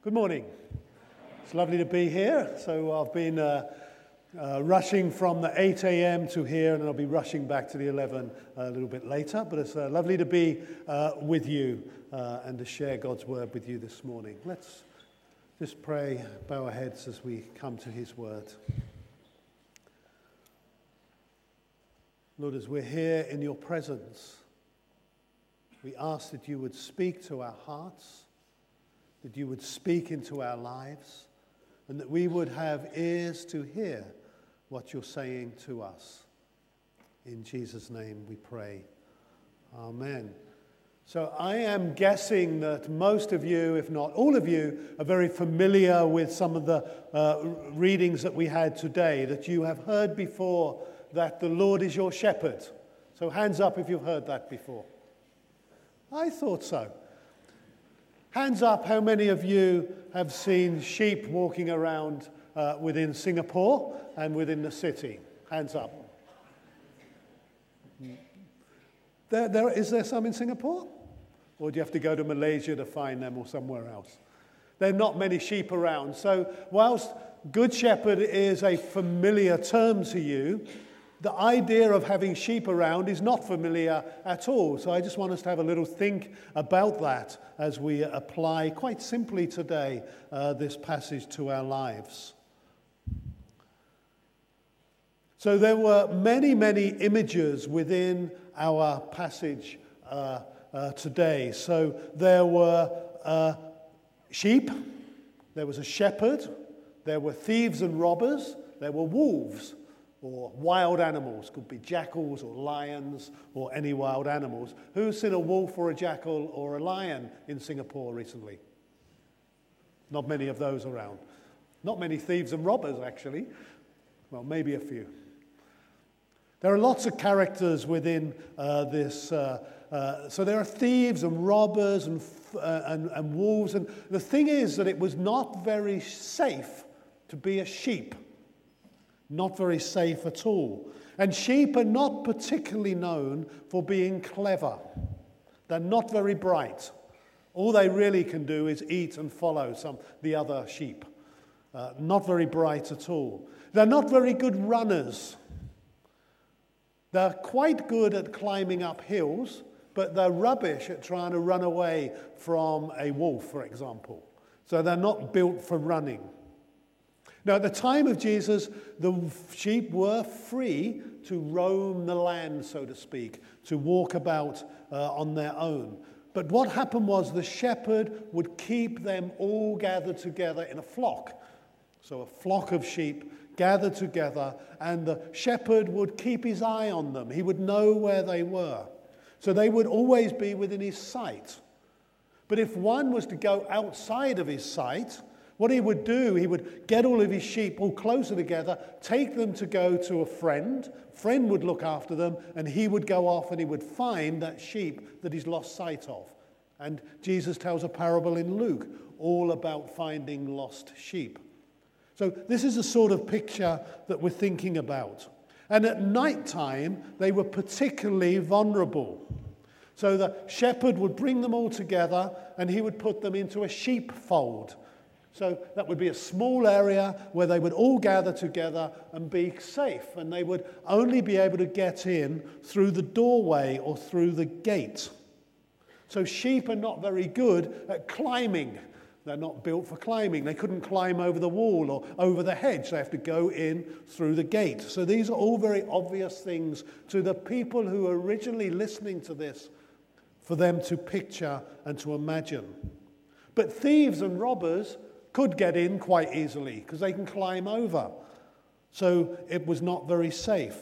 Good morning. It's lovely to be here. So I've been rushing from the 8 a.m. to here, and I'll be rushing back to the 11 a little bit later. But it's lovely to be with you and to share God's word with you this morning. Let's just pray, bow our heads as we come to his word. Lord, as we're here in your presence, we ask that you would speak to our hearts, that you would speak into our lives, and that we would have ears to hear what you're saying to us. In Jesus' name we pray. Amen. So I am guessing that most of you, if not all of you, are very familiar with some of the readings that we had today, that you have heard before that the Lord is your shepherd. So hands up if you've heard that before. I thought so. Hands up, how many of you have seen sheep walking around within Singapore and within the city? Hands up. Is there some in Singapore? Or do you have to go to Malaysia to find them or somewhere else? There are not many sheep around. So whilst Good Shepherd is a familiar term to you, the idea of having sheep around is not familiar at all. So I just want us to have a little think about that as we apply quite simply today this passage to our lives. So there were many, many images within our passage today. So there were sheep, there was a shepherd, there were thieves and robbers, there were wolves, or wild animals, could be jackals or lions or any wild animals. Who's seen a wolf or a jackal or a lion in Singapore recently? Not many of those around. Not many thieves and robbers, actually. Well, maybe a few. There are lots of characters within this. So there are thieves and robbers and wolves. And the thing is that it was not very safe to be a sheep. Not very safe at all. And sheep are not particularly known for being clever. They're not very bright. All they really can do is eat and follow the other sheep. Not very bright at all. They're not very good runners. They're quite good at climbing up hills, but they're rubbish at trying to run away from a wolf, for example. So they're not built for running. Now, at the time of Jesus, the sheep were free to roam the land, so to speak, to walk about on their own. But what happened was the shepherd would keep them all gathered together in a flock. So a flock of sheep gathered together, and the shepherd would keep his eye on them. He would know where they were. So they would always be within his sight. But if one was to go outside of his sight, what he would do, he would get all of his sheep all closer together, take them to go to a friend. Friend would look after them, and he would go off and he would find that sheep that he's lost sight of. And Jesus tells a parable in Luke all about finding lost sheep. So this is the sort of picture that we're thinking about. And at night time, they were particularly vulnerable. So the shepherd would bring them all together, and he would put them into a sheepfold. So that would be a small area where they would all gather together and be safe. And they would only be able to get in through the doorway or through the gate. So sheep are not very good at climbing. They're not built for climbing. They couldn't climb over the wall or over the hedge. They have to go in through the gate. So these are all very obvious things to the people who are originally listening to this for them to picture and to imagine. But thieves and robbers could get in quite easily because they can climb over. So it was not very safe.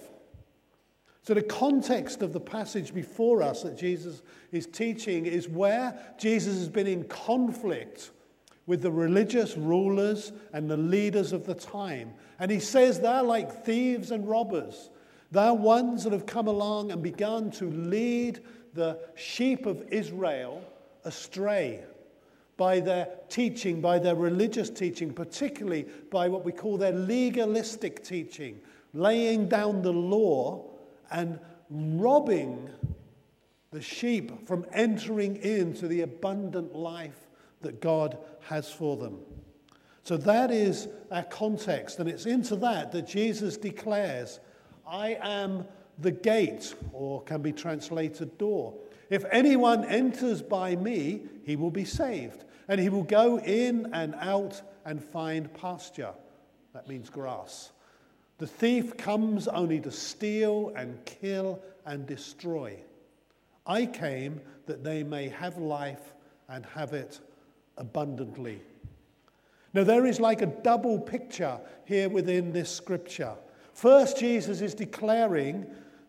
So the context of the passage before us that Jesus is teaching is where Jesus has been in conflict with the religious rulers and the leaders of the time. And he says they're like thieves and robbers. They're ones that have come along and begun to lead the sheep of Israel astray by their teaching, by their religious teaching, particularly by what we call their legalistic teaching, laying down the law and robbing the sheep from entering into the abundant life that God has for them. So that is our context, and it's into that Jesus declares, I am the gate, or can be translated door. If anyone enters by me, he will be saved, and he will go in and out and find pasture. That means grass. The thief comes only to steal and kill and destroy. I came that they may have life and have it abundantly. Now there is like a double picture here within this scripture. First, Jesus is declaring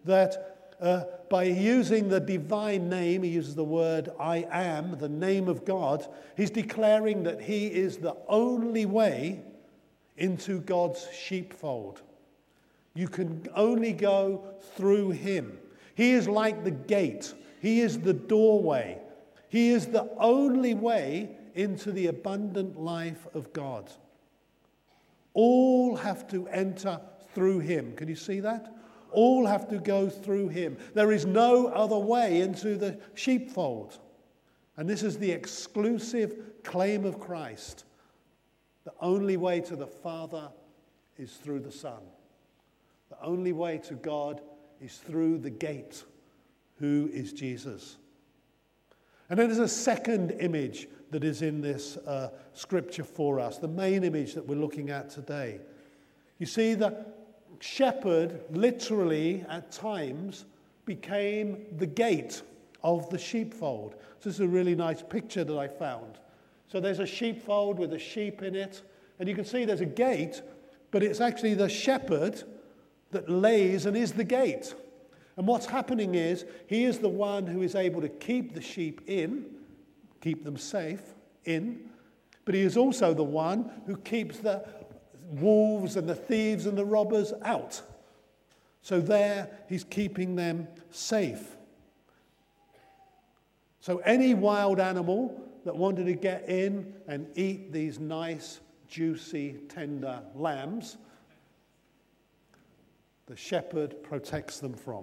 that by using the divine name, he uses the word I am, the name of God, he's declaring that he is the only way into God's sheepfold. You can only go through him. He is like the gate. He is the doorway. He is the only way into the abundant life of God. All have to enter through him. Can you see that? All have to go through him. There is no other way into the sheepfold. And this is the exclusive claim of Christ. The only way to the Father is through the Son. The only way to God is through the gate, who is Jesus. And then there's a second image that is in this scripture for us, the main image that we're looking at today. You see, the shepherd literally at times became the gate of the sheepfold. So this is a really nice picture that I found. So there's a sheepfold with a sheep in it, and you can see there's a gate, but it's actually the shepherd that lays and is the gate. And what's happening is he is the one who is able to keep the sheep in, keep them safe in, but he is also the one who keeps the wolves and the thieves and the robbers out. So there he's keeping them safe. So any wild animal that wanted to get in and eat these nice, juicy, tender lambs, the shepherd protects them from.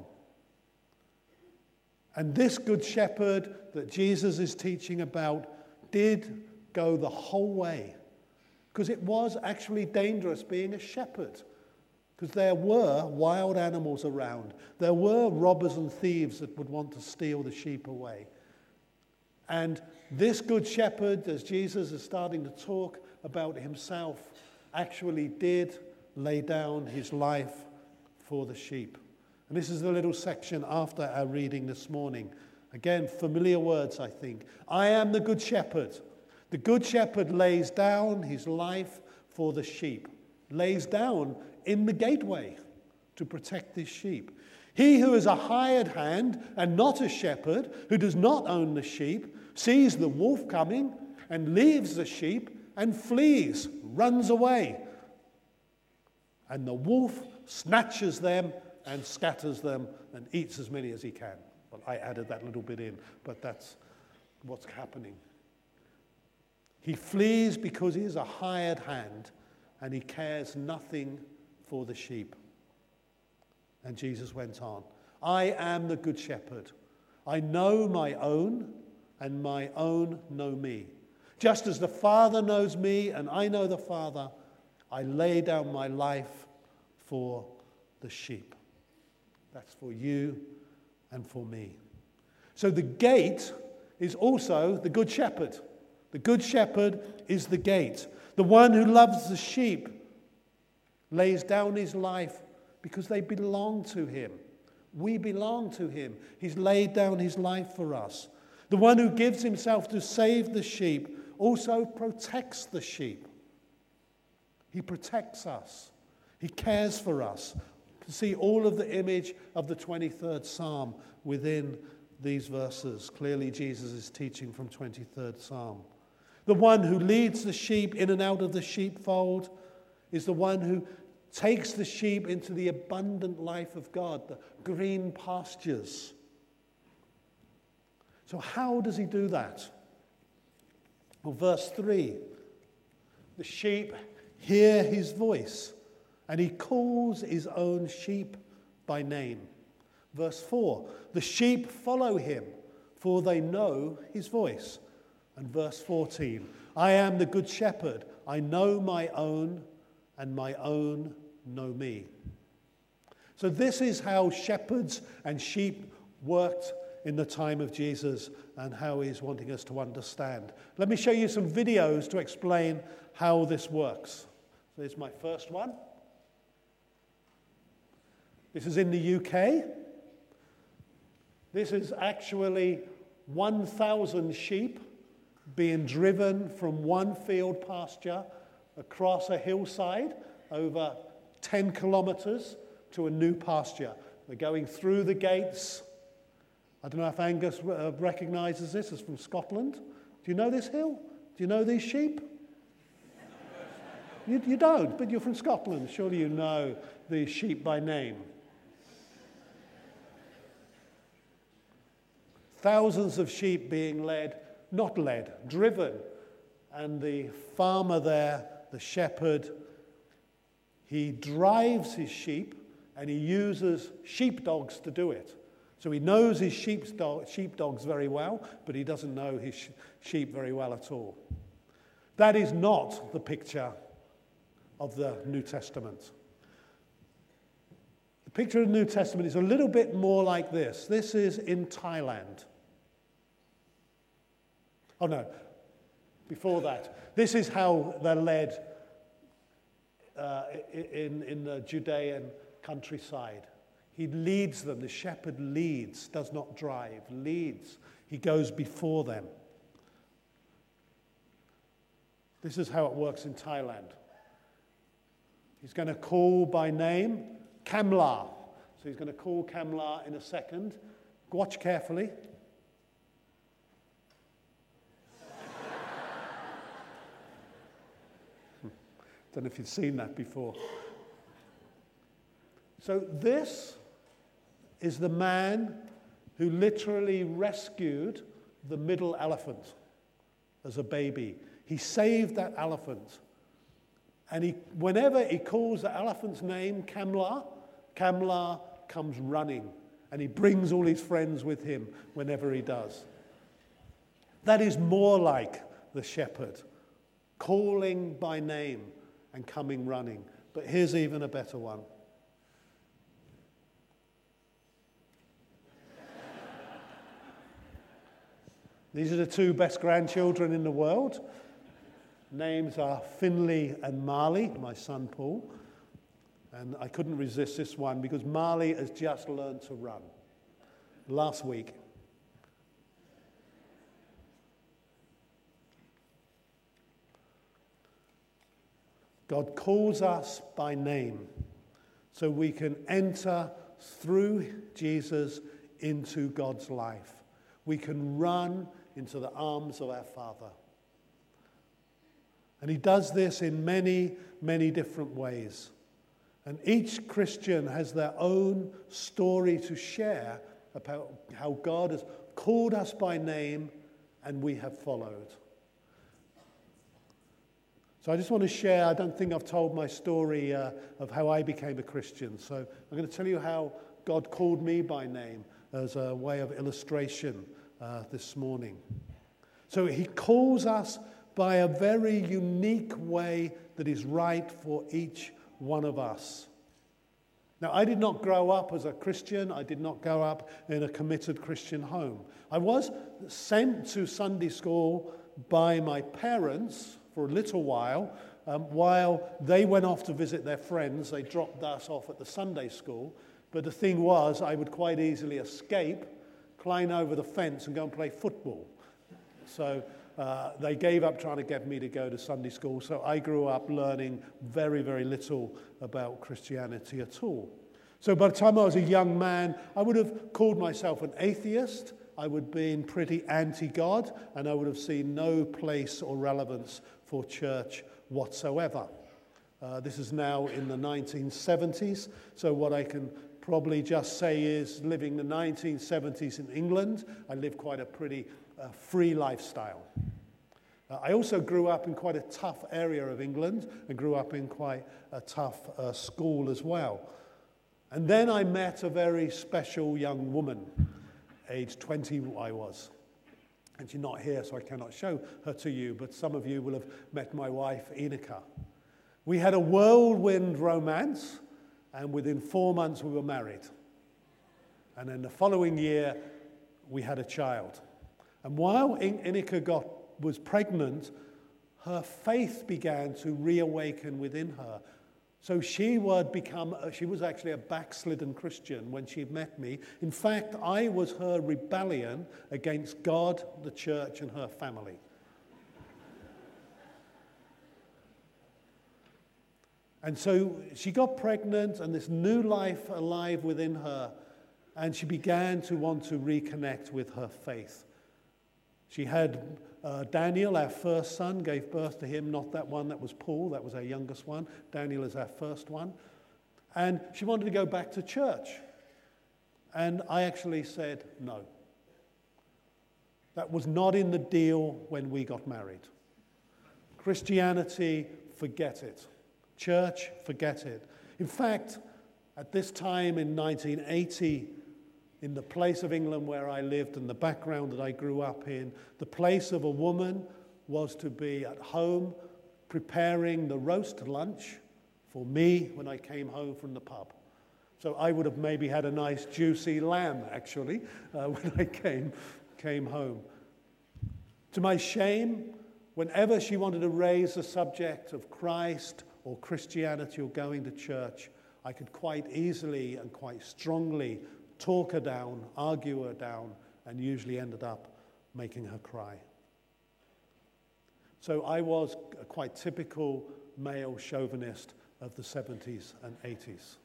And this good shepherd that Jesus is teaching about did go the whole way, because it was actually dangerous being a shepherd, because there were wild animals around. There were robbers and thieves that would want to steal the sheep away. And this good shepherd, as Jesus is starting to talk about himself, actually did lay down his life for the sheep. And this is the little section after our reading this morning. Again, familiar words, I think. I am the good shepherd. The good shepherd lays down his life for the sheep, lays down in the gateway to protect his sheep. He who is a hired hand and not a shepherd, who does not own the sheep, sees the wolf coming and leaves the sheep and flees, runs away. And the wolf snatches them and scatters them and eats as many as he can. Well, I added that little bit in, but that's what's happening. He flees because he is a hired hand and he cares nothing for the sheep. And Jesus went on, I am the good shepherd. I know my own, and my own know me. Just as the Father knows me and I know the Father, I lay down my life for the sheep. That's for you and for me. So the gate is also the good shepherd. The good shepherd is the gate. The one who loves the sheep lays down his life because they belong to him. We belong to him. He's laid down his life for us. The one who gives himself to save the sheep also protects the sheep. He protects us. He cares for us. To see all of the image of the 23rd Psalm within these verses. Clearly Jesus is teaching from 23rd Psalm. The one who leads the sheep in and out of the sheepfold is the one who takes the sheep into the abundant life of God, the green pastures. So how does he do that? Well, verse 3, the sheep hear his voice, and he calls his own sheep by name. Verse 4, the sheep follow him, for they know his voice. And verse 14, I am the good shepherd. I know my own, and my own know me. So this is how shepherds and sheep worked in the time of Jesus and how he's wanting us to understand. Let me show you some videos to explain how this works. So here's my first one. This is in the UK. This is actually 1,000 sheep being driven from one field pasture across a hillside over 10 kilometers to a new pasture. They're going through the gates. I don't know if Angus recognizes this as from Scotland. Do you know this hill? Do you know these sheep? You don't, but you're from Scotland. Surely you know these sheep by name. Thousands of sheep being driven. And the farmer there, the shepherd, he drives his sheep and he uses sheepdogs to do it. So he knows his sheepdogs very well, but he doesn't know his sheep very well at all. That is not the picture of the New Testament. The picture of the New Testament is a little bit more like this. This is in Thailand. Oh no, before that. This is how they're led in the Judean countryside. He leads them. The shepherd leads, does not drive, leads. He goes before them. This is how it works in Thailand. He's going to call by name Kamla. So he's going to call Kamla in a second. Watch carefully. Don't know if you've seen that before. So this is the man who literally rescued the middle elephant as a baby. He saved that elephant. And whenever he calls the elephant's name, Kamla, Kamla comes running. And he brings all his friends with him whenever he does. That is more like the shepherd, calling by name and coming running. But here's even a better one. These are the two best grandchildren in the world. Names are Finley and Marley, my son Paul. And I couldn't resist this one because Marley has just learned to run last week. God calls us by name so we can enter through Jesus into God's life. We can run into the arms of our Father. And he does this in many, many different ways. And each Christian has their own story to share about how God has called us by name and we have followed. So I just want to share, I don't think I've told my story of how I became a Christian. So I'm going to tell you how God called me by name as a way of illustration this morning. So he calls us by a very unique way that is right for each one of us. Now, I did not grow up as a Christian. I did not grow up in a committed Christian home. I was sent to Sunday school by my parents for a little while they went off to visit their friends. They dropped us off at the Sunday school. But the thing was, I would quite easily escape, climb over the fence and go and play football. So they gave up trying to get me to go to Sunday school. So I grew up learning very, very little about Christianity at all. So by the time I was a young man, I would have called myself an atheist. I would have been pretty anti-God, and I would have seen no place or relevance for church whatsoever. This is now in the 1970s, so what I can probably just say is living the 1970s in England, I lived quite a pretty free lifestyle. I also grew up in quite a tough area of England and grew up in quite a tough school as well. And then I met a very special young woman, age 20 I was. And she's not here, so I cannot show her to you, but some of you will have met my wife, Enika. We had a whirlwind romance, and within 4 months we were married. And then the following year, we had a child. And while Enika was pregnant, her faith began to reawaken within her. So she was actually a backslidden Christian when she met me. In fact, I was her rebellion against God, the church, and her family. And so she got pregnant, and this new life alive within her, and she began to want to reconnect with her faith. She had Daniel, our first son, gave birth to him, not that one, that was Paul, that was our youngest one. Daniel is our first one. And she wanted to go back to church. And I actually said no. That was not in the deal when we got married. Christianity, forget it. Church, forget it. In fact, at this time in 1980, in the place of England where I lived and the background that I grew up in, the place of a woman was to be at home preparing the roast lunch for me when I came home from the pub. So I would have maybe had a nice juicy lamb, actually, when I came home. To my shame, whenever she wanted to raise the subject of Christ or Christianity or going to church, I could quite easily and quite strongly talk her down, argue her down, and usually ended up making her cry. So I was a quite typical male chauvinist of the 70s and 80s.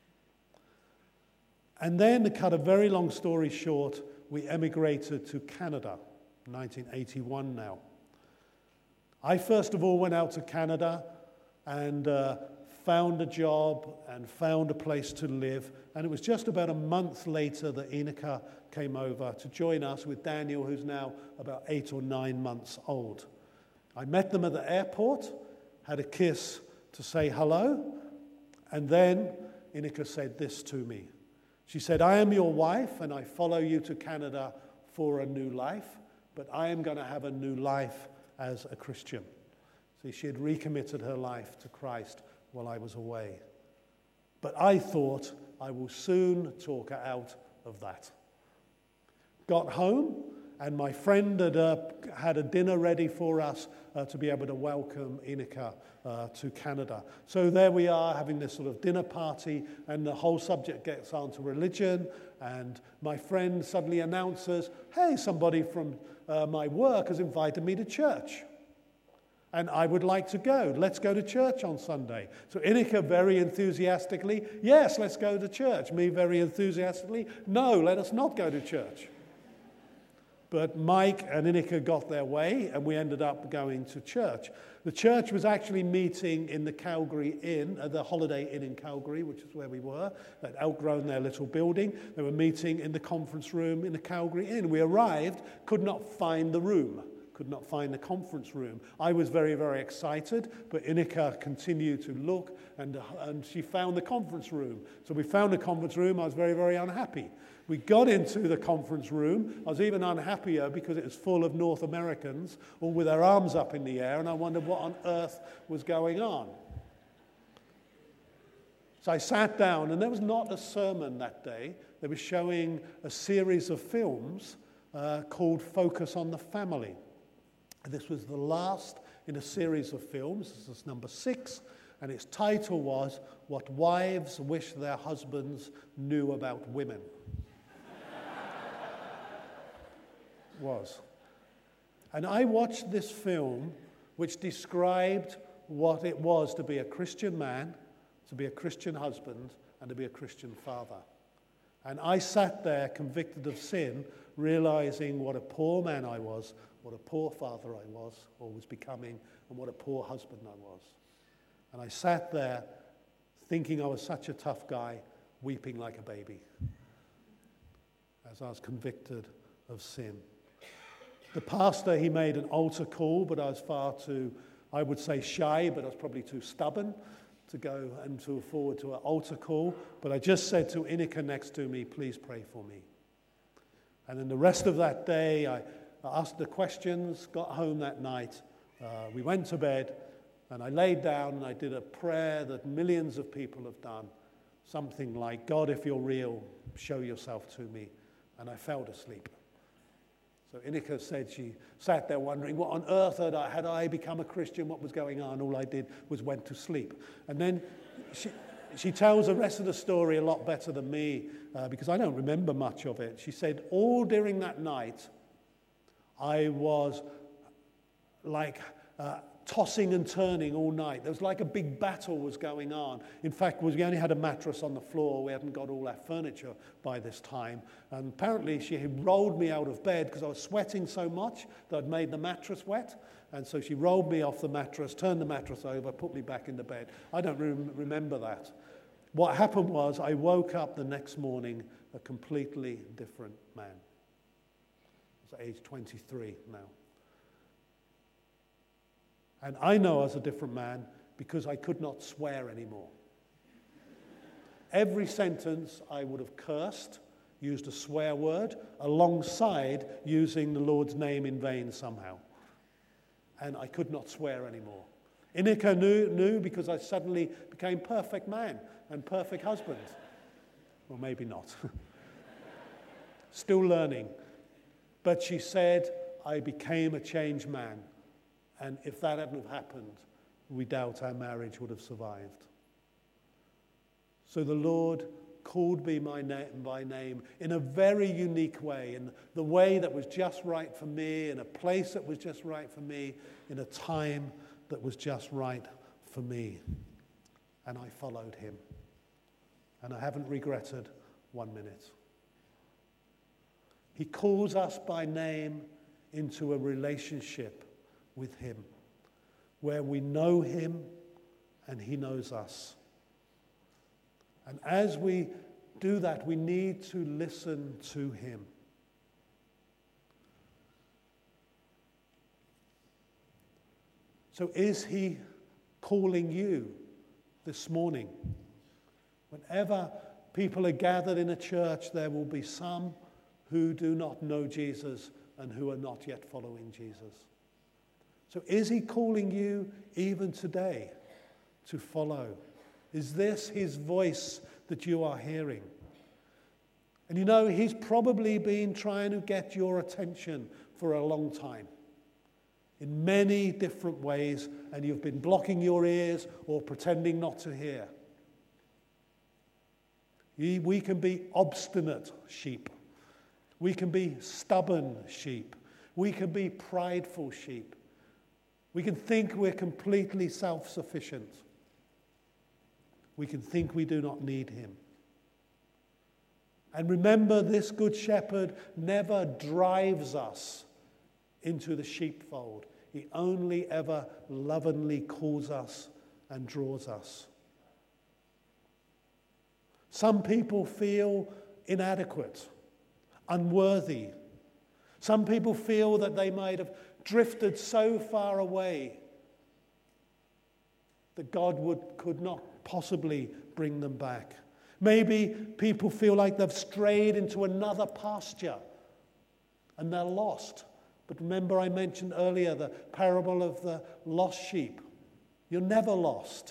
And then, to cut a very long story short, we emigrated to Canada, 1981 now. I first of all went out to Canada and found a job and found a place to live. And it was just about a month later that Enika came over to join us with Daniel, who's now about 8 or 9 months old. I met them at the airport, had a kiss to say hello, and then Enika said this to me. She said, "I am your wife and I follow you to Canada for a new life, but I am going to have a new life as a Christian." See, she had recommitted her life to Christ while I was away. But I thought I will soon talk her out of that. Got home, and my friend had a dinner ready for us to be able to welcome Enika to Canada. So there we are having this sort of dinner party, and the whole subject gets on to religion, and my friend suddenly announces, "Hey, somebody from my work has invited me to church. And I would like to go. Let's go to church on Sunday." So Enika very enthusiastically, "Yes, let's go to church." Me very enthusiastically, "No, let us not go to church." But Mike and Enika got their way, and we ended up going to church. The church was actually meeting in the Calgary Inn, the Holiday Inn in Calgary, which is where we were. They'd outgrown their little building. They were meeting in the conference room in the Calgary Inn. We arrived, could not find the room. Could not find the conference room. I was very, very excited, but Enika continued to look, and she found the conference room. So we found the conference room. I was very, very unhappy. We got into the conference room. I was even unhappier because it was full of North Americans, all with their arms up in the air, and I wondered what on earth was going on. So I sat down, and there was not a sermon that day. They were showing a series of films called Focus on the Family. This was the last in a series of films. This is number 6, and its title was "What Wives Wish Their Husbands Knew About Women." And I watched this film, which described what it was to be a Christian man, to be a Christian husband, and to be a Christian father. And I sat there convicted of sin, realizing what a poor man I was, what a poor father I was, or was becoming, and what a poor husband I was. And I sat there thinking I was such a tough guy, weeping like a baby, as I was convicted of sin. The pastor, he made an altar call, but I was far too, I would say shy, but I was probably too stubborn to go and to forward to an altar call. But I just said to Enika next to me, "Please pray for me." And then the rest of that day, I asked the questions, got home that night. We went to bed, and I laid down and I did a prayer that millions of people have done. Something like, God, if you're real, show yourself to me. And I fell asleep. So Inika said she sat there wondering, what on earth had I become a Christian? What was going on? All I did was went to sleep. And then she tells the rest of the story a lot better than me, because I don't remember much of it. She said, all during that night, I was like tossing and turning all night. There was like a big battle was going on. In fact, we only had a mattress on the floor. We hadn't got all our furniture by this time. And apparently she had rolled me out of bed because I was sweating so much that I'd made the mattress wet. And so she rolled me off the mattress, turned the mattress over, put me back in the bed. I don't remember that. What happened was I woke up the next morning a completely different man. I was age 23 now. And I know I was a different man because I could not swear anymore. Every sentence I would have cursed, used a swear word, alongside using the Lord's name in vain somehow. And I could not swear anymore. Inika knew because I suddenly became perfect man and perfect husband. Well, maybe not. Still learning. But she said, I became a changed man. And if that hadn't have happened, we doubt our marriage would have survived. So the Lord called me by name in a very unique way, in the way that was just right for me, in a place that was just right for me, in a time that was just right for me. And I followed him. And I haven't regretted 1 minute. He calls us by name into a relationship with him, where we know him and he knows us. And as we do that, we need to listen to him. So is he calling you this morning? Whenever people are gathered in a church, there will be some who do not know Jesus and who are not yet following Jesus. So is he calling you even today to follow? Is this his voice that you are hearing? And you know, he's probably been trying to get your attention for a long time in many different ways, and you've been blocking your ears or pretending not to hear. We can be obstinate sheep. We can be stubborn sheep. We can be prideful sheep. We can think we're completely self-sufficient. We can think we do not need him. And remember, this good shepherd never drives us into the sheepfold. He only ever lovingly calls us and draws us. Some people feel inadequate, unworthy. Some people feel that they might have drifted so far away that God could not possibly bring them back. Maybe people feel like they've strayed into another pasture and they're lost. But remember, I mentioned earlier the parable of the lost sheep. You're never lost.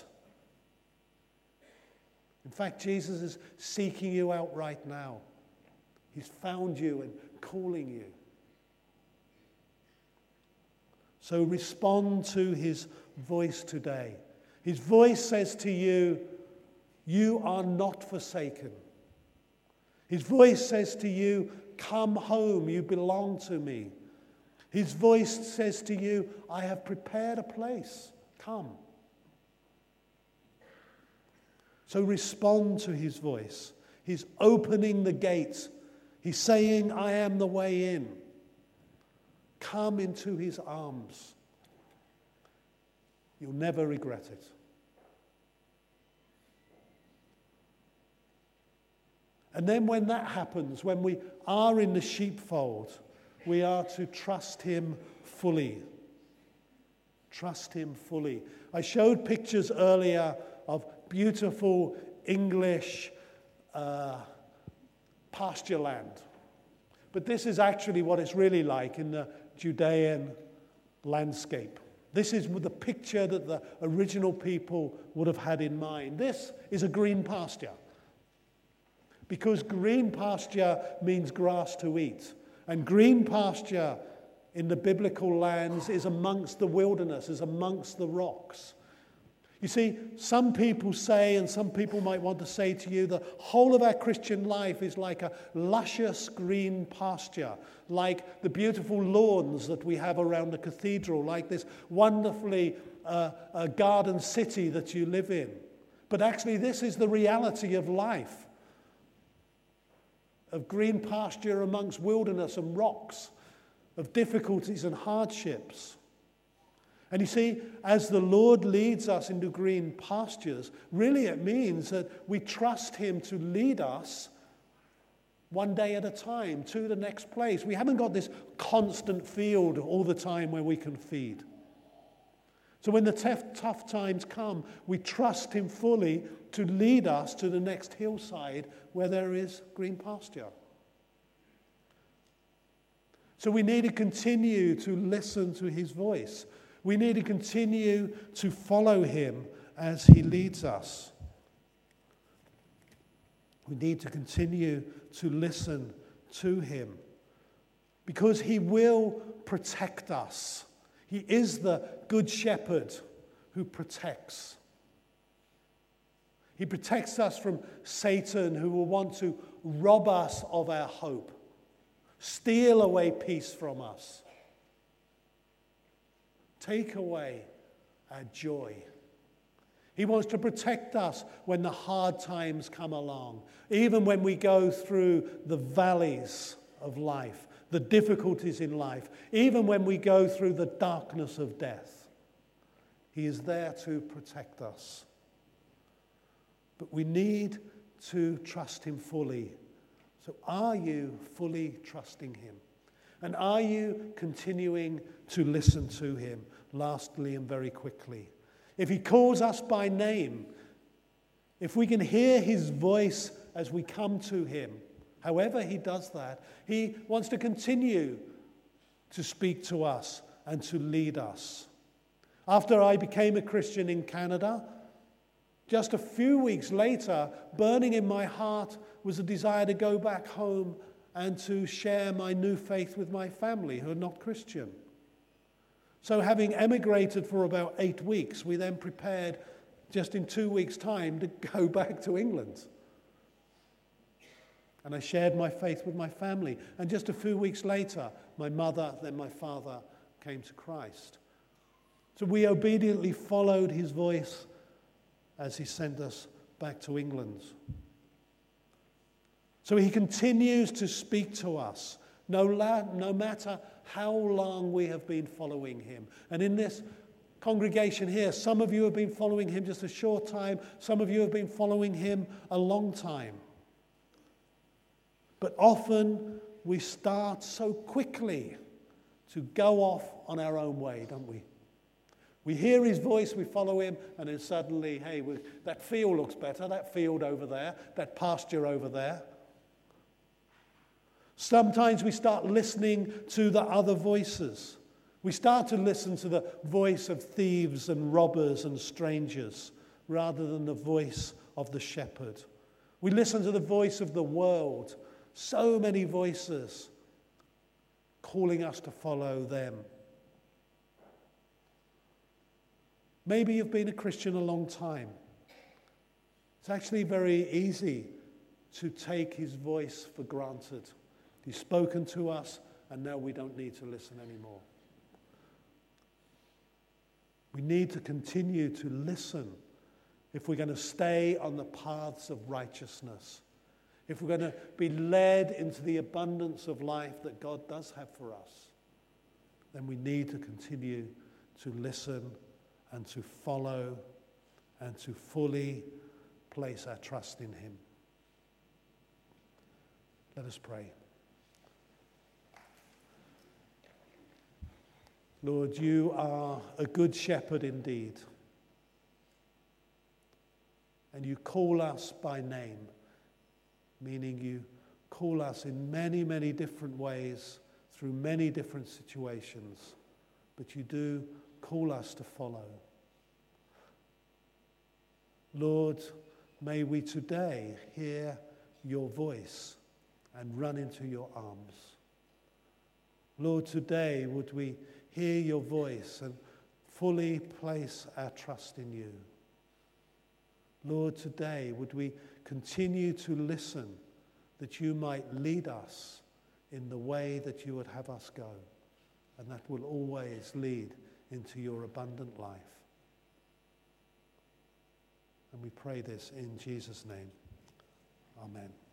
In fact, Jesus is seeking you out right now. He's found you and calling you. So respond to his voice today. His voice says to you, you are not forsaken. His voice says to you, come home, you belong to me. His voice says to you, I have prepared a place, come. So respond to his voice. He's opening the gates. He's saying, I am the way in. Come into his arms. You'll never regret it. And then when that happens, when we are in the sheepfold, we are to trust him fully. Trust him fully. I showed pictures earlier of beautiful English pasture land. But this is actually what it's really like in the Judean landscape. This is the picture that the original people would have had in mind. This is a green pasture, because green pasture means grass to eat. And green pasture in the biblical lands is amongst the wilderness, is amongst the rocks. You see, some people say, and some people might want to say to you, the whole of our Christian life is like a luscious green pasture, like the beautiful lawns that we have around the cathedral, like this wonderfully garden city that you live in. But actually, this is the reality of life, of green pasture amongst wilderness and rocks, of difficulties and hardships. And you see, as the Lord leads us into green pastures, really it means that we trust him to lead us one day at a time to the next place. We haven't got this constant field all the time where we can feed. So when the tough times come, we trust him fully to lead us to the next hillside where there is green pasture. So we need to continue to listen to his voice. We need to continue to follow him as he leads us. We need to continue to listen to him because he will protect us. He is the good shepherd who protects. He protects us from Satan, who will want to rob us of our hope, steal away peace from us, take away our joy. He wants to protect us when the hard times come along, even when we go through the valleys of life, the difficulties in life, even when we go through the darkness of death. He is there to protect us. But we need to trust him fully. So are you fully trusting him? And are you continuing to listen to him? Lastly and very quickly, if he calls us by name, if we can hear his voice as we come to him, however he does that, he wants to continue to speak to us and to lead us. After I became a Christian in Canada, just a few weeks later, burning in my heart was a desire to go back home and to share my new faith with my family who are not Christian. So having emigrated for about 8 weeks, we then prepared just in 2 weeks' time to go back to England. And I shared my faith with my family. And just a few weeks later, my mother, then my father, came to Christ. So we obediently followed his voice as he sent us back to England. So he continues to speak to us, no matter how long we have been following him. And in this congregation here, some of you have been following him just a short time, some of you have been following him a long time. But often we start so quickly to go off on our own way, don't we? We hear his voice, we follow him, and then suddenly, hey, that field looks better, that field over there, that pasture over there. Sometimes we start listening to the other voices. We start to listen to the voice of thieves and robbers and strangers rather than the voice of the shepherd. We listen to the voice of the world. So many voices calling us to follow them. Maybe you've been a Christian a long time. It's actually very easy to take his voice for granted. He's spoken to us, and now we don't need to listen anymore. We need to continue to listen if we're going to stay on the paths of righteousness, if we're going to be led into the abundance of life that God does have for us. Then we need to continue to listen and to follow and to fully place our trust in him. Let us pray. Lord, you are a good shepherd indeed. And you call us by name, meaning you call us in many, many different ways through many different situations, but you do call us to follow. Lord, may we today hear your voice and run into your arms. Lord, today would we hear your voice and fully place our trust in you. Lord, today would we continue to listen that you might lead us in the way that you would have us go, and that will always lead into your abundant life. And we pray this in Jesus' name. Amen.